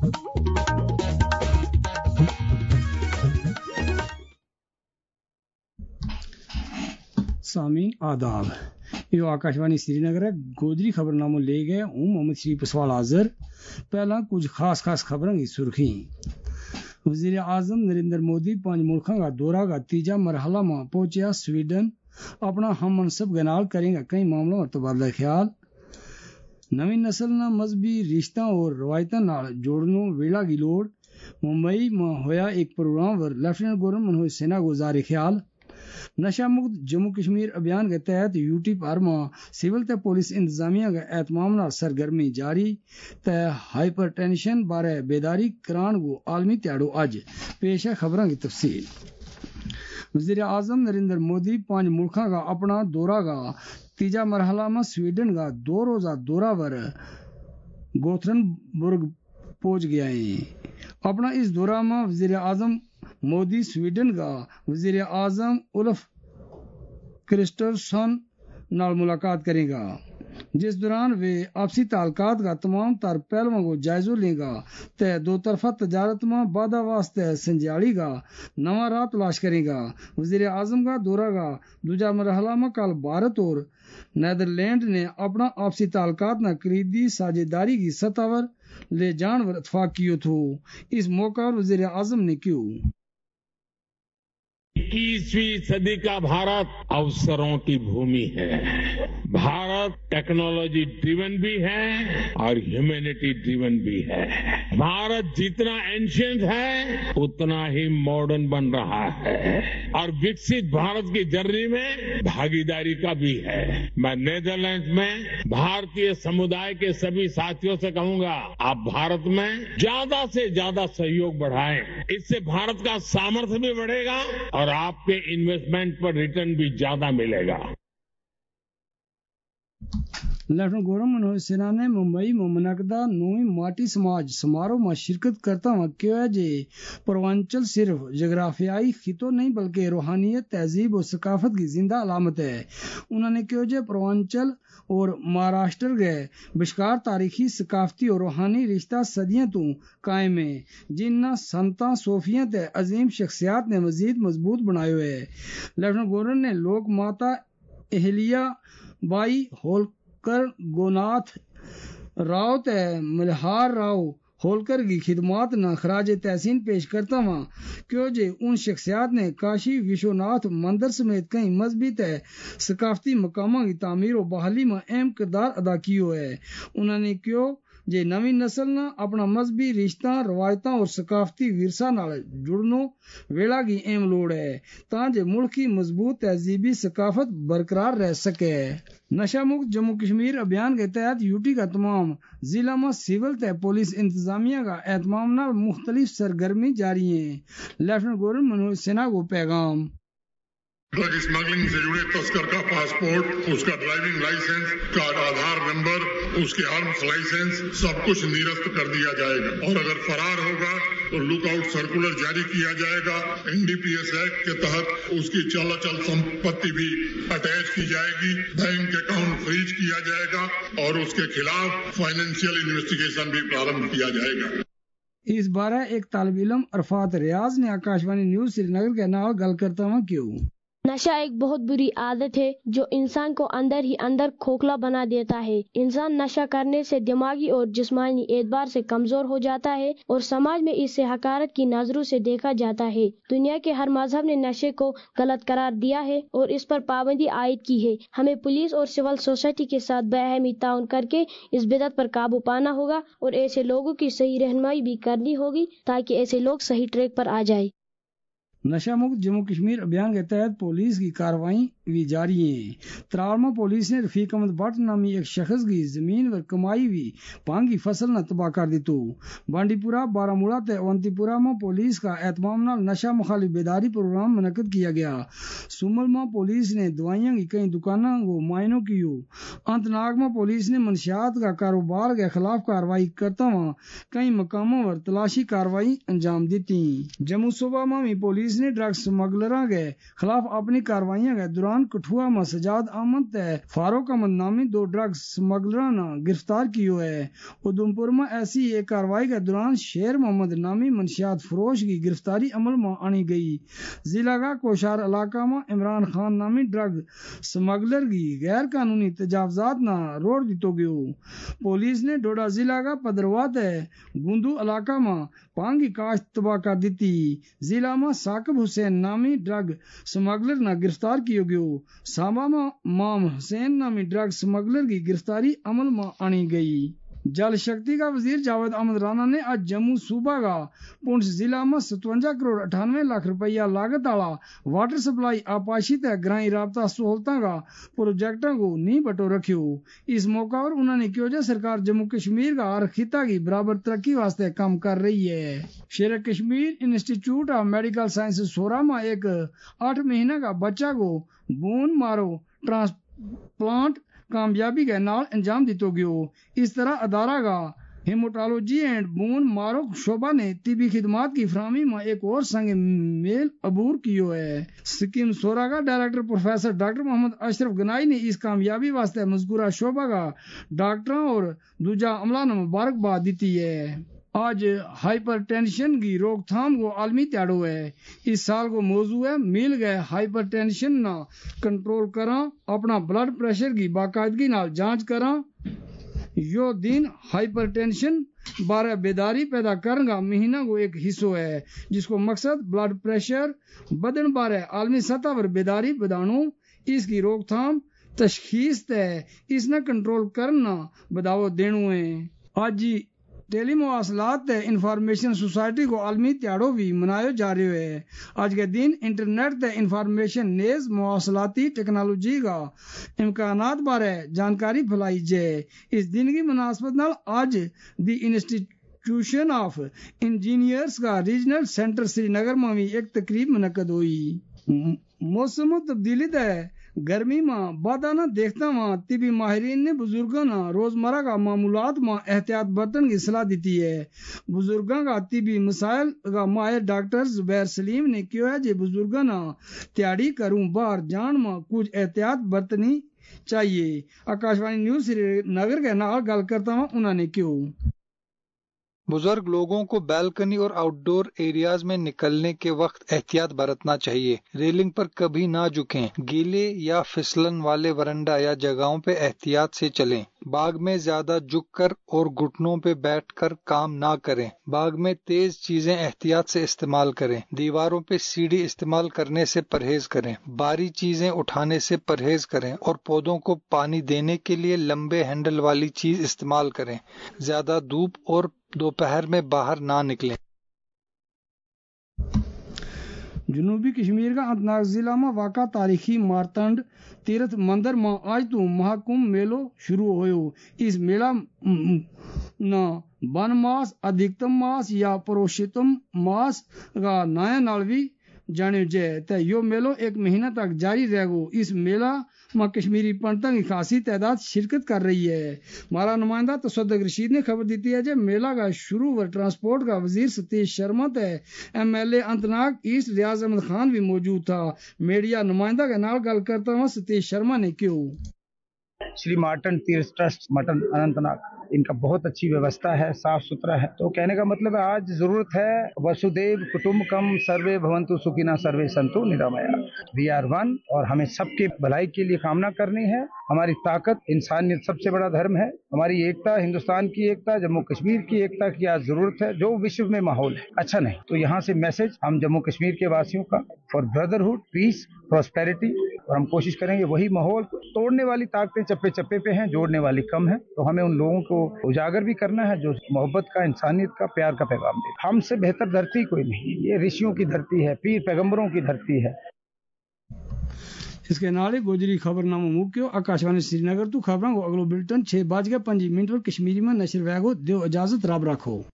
सामीन आदाब, यो आकाशवाणी श्रीनगर है। गोदरी खबरनामों ले गए हूं मोहम्मद शरीफ सवाल हाजिर। पहला कुछ खास खबरों की सुर्खी। वजीर आजम नरेंद्र मोदी 5 मुल्कों का दौरा का तीजा मरहला में पहुंचा स्वीडन। अपना हम मनसब गनाल करेंगे कई मामलों और तबादला ख्याल। नवी नस्ल न मजहबी रिश्ता और रवायत नाल जोड़नों वेला की लोड़। मुंबई में होया एक प्रोग्राम पर लेफ्टिनेंट गवर्नर मनोज सिन्हा को जारी ख्याल। नशा मुक्त जम्मू कश्मीर अभियान के तहत यूटी पर में सिविल ते पुलिस इंतजामिया का एहतमाम नाल सरगर्मी जारी। ते हाइपर टेंशन बारे बेदारी करान को आलमी त्याड़ो अज। पेश है खबरों की तफसील। वजीर आजम नरेंद्र मोदी 5 मुल्कों का अपना दौरा का तीजा मरहला में स्वीडन का 2 रोजा दौरा पर गोथरनबर्ग पहुंच गया है। अपना इस दौरा में वजीर आजम मोदी स्वीडन का वजीर आजम उल्फ क्रिस्टरसन नाल मुलाकात करेगा, जिस दौरान वे आपसी ताल्लुकात का तमाम तर पहलुओं को जायजा लेगा। ते दो तरफा तजारत में बाधा वास्ते संजाली का नवा राह तलाश करेगा। वजीर आजम का दौरा का दूजा मरहला में कल भारत और नीदरलैंड ने अपना आपसी ताल्लुकात न कलीदी साझेदारी की सतह पर ले जान पर इत्तफाक किया था। इस मौका पर वजीर आजम ने क्यों 21वीं सदी का भारत अवसरों की भूमि है। भारत टेक्नोलॉजी ड्रिवन भी है और ह्यूमैनिटी ड्रिवन भी है। भारत जितना एंशिएंट है उतना ही मॉडर्न बन रहा है और विकसित भारत की जर्नी में भागीदारी का भी है। मैं नीदरलैंड्स में भारतीय समुदाय के सभी साथियों से कहूंगा, आप भारत में ज्यादा से ज्यादा सहयोग बढ़ाएं। इससे भारत का सामर्थ्य भी बढ़ेगा और आपके इन्वेस्टमेंट पर रिटर्न भी ज्यादा मिलेगा। लेफ्टिनेंट गवर्नर मनोज सिन्हा ने मुंबई में मुनक्कदा 9वीं माटी समाज समारोह में शिरकत करता हुआ कहा जे पूर्वांचल सिर्फ जगराफियाई खितो नहीं बल्कि रूहानियत, तहजीब और सकाफत की जिंदा अलामत है। उन्होंने कहा जे पूर्वांचल और महाराष्ट्र के विशकार तारीखी, सकाफती और रूहानी रिश्ता सदियों तो कायम है, जिन्ना संतां सोफियां ते अजीम शख्सियात ने मजीद मजबूत बनायो है। लेफ्टिनेंट गवर्नर ने लोक माता एहलिया बाई होलकर गोनाथ राव ते मल्हार राव होलकर की खिदमात न खराज तहसीन पेश करता हुआ क्यों जे उन शख्सियात ने काशी विश्वनाथ मंदिर समेत कई मजहबी ते सकाफती मकामों की तामीर और बहाली में अहम किरदार अदा कियो है। उन्होंने क्यों जे नवी नस्ल न अपना मजहबी रिश्ता, रवायतां और सकाफती विरसा नाल जुड़नो वेला की अहम लोड़ है ताकि मुल्क की मजबूत तहजीबी सकाफत बरकरार रह सके। नशा मुक्त जम्मू कश्मीर अभियान के तहत यूटी का तमाम जिला में सिविल ते पुलिस इंतजामिया का एहतमाम नाल मुख्तलिफ सरगर्मी जारी है। लेफ्टिनेंट गवर्नर मनोज सिन्हा को पैगाम। ड्रग स्मगलिंग से जुड़े तस्कर का पासपोर्ट, उसका ड्राइविंग लाइसेंस का आधार नंबर, उसके आर्म्स लाइसेंस सब कुछ निरस्त कर दिया जाएगा और अगर फरार होगा तो लुकआउट सर्कुलर जारी किया जाएगा। एनडीपीएस एक्ट के तहत उसकी चल संपत्ति भी अटैच की जाएगी, बैंक अकाउंट फ्रीज किया जाएगा और उसके खिलाफ फाइनेंशियल इन्वेस्टिगेशन भी प्रारंभ किया जाएगा। इस बारे एक तालिब इल्म अरफात रियाज ने आकाशवाणी न्यूज श्रीनगर के नाल गल करता हुआ क्यों नशा एक बहुत बुरी आदत है जो इंसान को अंदर ही अंदर खोखला बना देता है। इंसान नशा करने से दिमागी और जिस्मानी एतबार से कमजोर हो जाता है और समाज में इसे हकारत की नजरों से देखा जाता है। दुनिया के हर मजहब ने नशे को गलत करार दिया है और इस पर पाबंदी आयद की है। हमें पुलिस और सिविल सोसाइटी के साथ बेहमी ताउन करके इस बिदअत पर काबू पाना होगा और ऐसे लोगों की सही रहनुमाई भी करनी होगी ताकि ऐसे लोग सही ट्रैक पर आ जाए। नशा मुक्त जम्मू कश्मीर अभियान के तहत पुलिस की कार्रवाई भी जारी है। त्राल में पुलिस ने रफीक अहमद भट्ट नामी एक शख्स की जमीन पर कमाई हुई भांग की फसल न तबाह कर दी। तो बांडीपुरा, बारामूला ते अवंतीपुरा में पुलिस का एहतमाम नाल नशा मुखालिफ बेदारी प्रोग्राम मुनक्कद किया गया। सुमल में पुलिस ने दवाइयां की कई दुकानों को मुआयनों कियो। अनंतनाग में पुलिस ने मंशियात का कारोबार के खिलाफ कार्रवाई करता हुआ कई मकामों पर तलाशी कार्रवाई अंजाम दी। जम्मू सूबा में भी पुलिस ने ड्रग्स स्मगलरों के खिलाफ अपनी कार्रवाइयों के दौरान दौरान कठुआ में सजाद अहमद ते फारूक अहमद नामी 2 ड्रग स्मगलर ने गिरफ्तार किया है। उधमपुर में ऐसी एक कार्रवाई के दौरान शेर मोहम्मद नामी मंशियात फरोश की गिरफ्तारी अमल में आनी गई। जिला का कोशार इलाका में इमरान खान नामी ड्रग स्मगलर की गैर कानूनी तजावजात ना रोक दितो गयो। पुलिस ने डोडा जिला का पदरवा ते गुंदू इलाका में पांग की काश्त तबाह कर दी थी। जिला में साकिब हुसैन नामी ड्रग स्मगलर ना गिरफ्तार किया गयो। सांबा में माम हुसैन नामी ड्रग स्मगलर की गिरफ्तारी अमल में आनी गई। जल शक्ति का वजीर जावेद अहमद राणा ने आज जम्मू सूबा का पुंछ जिला में 57 करोड़ 98 लाख रुपया लागत वाला वाटर सप्लाई आपाशी ते ग्राई राबता सहूलतां का प्रोजेक्टां को नी बटो रखियो। इस मौका पर उन्होंने कहा सरकार जम्मू कश्मीर का हर खिता की बराबर तरक्की वास्ते काम कर रही है। Sher Kashmir Institute of Medical Sciences Soura में एक 8 महीना का बच्चा को बोन मारो ट्रांसप्लांट कामयाबी के नाल अंजाम दितो गयो। इस तरह अदारा का हेमोटोलॉजी एंड बोन मारो शोबा ने तिबी खिदमात की फराहमी में एक और संग मेल अबूर कियो है। सिक्किम सोरा का director professor doctor Mohammad Ashraf Ganai ने इस कामयाबी वास्ते मजकूरा शोबा का डॉक्टरों और दूजा अमला ने मुबारकबाद दी है। आज हाइपरटेंशन की रोकथाम को आलमी त्याड़ो है। इस साल को मौजू है मिल गए हाइपरटेंशन ना कंट्रोल करा, अपना ब्लड प्रेशर की बाकायदगी नाल जांच करा। यो दिन हाइपरटेंशन बारे बेदारी पैदा करने का महीना को एक हिस्सो है, जिसको मकसद ब्लड प्रेशर बदन बारे आलमी सतह पर बेदारी बढ़ानो, इसकी रोकथाम तशखीस तय इसने कंट्रोल करना बढ़ावा देनो है। आज टेलीमवासलात इंफॉर्मेशन सोसाइटी को आलमी त्याड़ो भी मनायो जा रही है। आज के दिन इंटरनेट ते इंफॉर्मेशन नेज मवासलाती टेक्नोलॉजी का इम्कानात बारे जानकारी फैलाई जाए। इस दिन की मुनासबत नाल आज दी इंस्टीट्यूशन ऑफ इंजीनियर्स का रीजनल सेंटर श्रीनगर में भी एक तकरीब मुनक्कद हुई। मौसम तब्दीली ते गर्मी में बाधा न देखता वहाँ तिबी माहिरीन ने बुजुर्गों न रोजमर्रा का मामूलात में एहतियात बरतन की सलाह दी है। बुजुर्गों का तिबी मसाइल का माहिर डॉक्टर जुबैर सलीम ने कहा है कि बुजुर्गों न त्याड़ी करूं बाहर जान में कुछ एहतियात बरतनी चाहिए। आकाशवाणी न्यूज श्रीनगर के नाल गल करता हूँ उन्होंने क्यों बुजुर्ग लोगों को बैल्कनी और आउटडोर एरियाज में निकलने के वक्त एहतियात बरतना चाहिए। रेलिंग पर कभी ना झुकें। गीले या फिसलन वाले वरंडा या जगहों पे एहतियात से चलें। बाग में ज्यादा झुककर और घुटनों पे बैठकर काम ना करें। बाग में तेज चीजें एहतियात से इस्तेमाल करें। दीवारों पे सीढ़ी इस्तेमाल करने से परहेज करें। भारी चीजें उठाने से परहेज करें और पौधों को पानी देने के लिए लंबे हैंडल वाली चीज इस्तेमाल करें। ज्यादा धूप और दोपहर में बाहर ना निकलें। जनूबी कश्मीर का अनंतनाग जिला में वाक़ा तारीखी मारतंड तीर्थ मंदिर में आज तो महाकुंभ मेलो शुरू होयो। इस मेला न वन मास, अधिकतम मास या पुरुषोत्तम मास का नया नाल भी जाने जाए तो यो मेलो 1 महीना तक जारी रहेगो। इस मेला में कश्मीरी पंडितों की खासी तादाद शिरकत कर रही है। हमारा नुमाइंदा तसद्दुक रशीद ने खबर दी है कि मेला का शुरू व ट्रांसपोर्ट का वजीर सतीश शर्मा थे MLA अनंतनाग ईस्ट रियाज अहमद खान भी मौजूद था। मीडिया नुमाइंदा के नाल गल करता हुआ सतीश शर्मा ने क्यों श्री मार्टन तीर्थ ट्रस्ट मटन अनंतनाग इनका बहुत अच्छी व्यवस्था है, साफ सुथरा है। तो कहने का मतलब है आज जरूरत है वसुदेव कुटुंबकम सर्वे भवन्तु सुखिनः सर्वे सन्तु निरामया। वी आर वन और हमें सबके भलाई के लिए कामना करनी है। हमारी ताकत इंसानियत सबसे बड़ा धर्म है। हमारी एकता, हिंदुस्तान की एकता, जम्मू कश्मीर की एकता की आज जरूरत है। जो विश्व में माहौल है अच्छा नहीं, तो यहाँ से मैसेज हम जम्मू कश्मीर के वासियों का फॉर ब्रदरहुड, पीस, प्रॉस्पेरिटी, और हम कोशिश करेंगे वही माहौल। तोड़ने वाली ताकतें चप्पे चप्पे पे हैं, जोड़ने वाली कम है। तो हमें उन लोगों को उजागर भी करना है जो मोहब्बत का, इंसानियत का, प्यार का पैगाम दे। हमसे बेहतर धरती कोई नहीं, ये ऋषियों की धरती है, पीर पैगंबरों की धरती है। इसके नाले गोजरी खबरनामा मुक्यो। आकाशवाणी श्रीनगर तो खबरों को अगलो बुलेटिन 6:05 पर कश्मीरी में नशर वैगो। दो इजाजत रब रखो।